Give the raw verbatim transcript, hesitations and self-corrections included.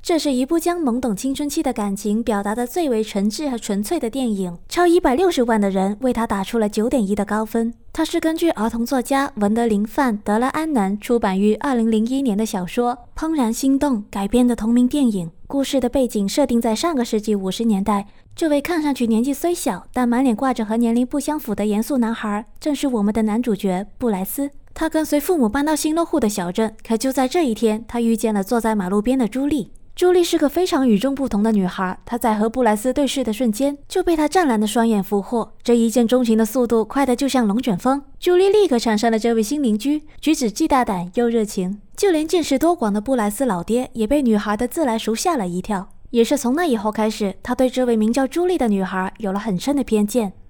这是一部将懵懂青春期的感情表达得最为诚挚和纯粹的电影，超一百六十万的人为它打出了 九点一 的高分。它是根据儿童作家文德林范德勒安南出版于二零零一年的小说《怦然心动》改编的同名电影。故事的背景设定在上个世纪五十年代，这位看上去年纪虽小，但满脸挂着和年龄不相符的严肃男孩，正是我们的男主角布莱斯。他跟随父母搬到新落户的小镇，可就在这一天，他遇见了坐在马路边的朱莉。朱莉是个非常与众不同的女孩，她在和布莱斯对视的瞬间，就被他湛蓝的双眼俘获。这一见钟情的速度快得就像龙卷风，朱莉立刻缠上了这位新邻居，举止既大胆又热情。就连见识多广的布莱斯老爹也被女孩的自来熟吓了一跳。也是从那以后开始，他对这位名叫朱莉的女孩有了很深的偏见。